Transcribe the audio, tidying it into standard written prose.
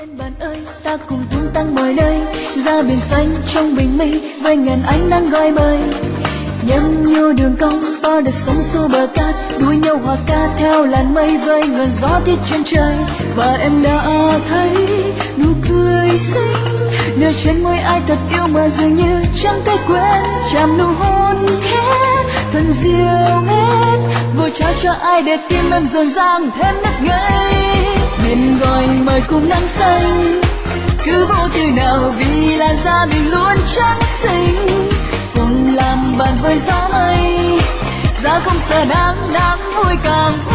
Lên bạn ơi, ta cùng tung tăng mọi nơi, ra biển xanh trong bình minh với ngàn ánh nắng gọi mời. Nhấp nhô đường cong bao đời sống xô bờ cát, đuổi nhau hòa ca theo làn mây với ngọn gió tiết trên trời. Và em đã thấy nụ cười xinh nơi trên môi ai thật yêu mà dường như chẳng thể quên. Chạm nụ hôn khẽ thật dịu mến, vội trao cho ai để tim em rộn ràng thêm ngất ngây. Biển gọi mời cùng nắng xanh, cứ vô tư nào vì làn da mình luôn trắng xinh. Cùng làm bạn với gió mây, giá không sợ nắng, nắng vui càng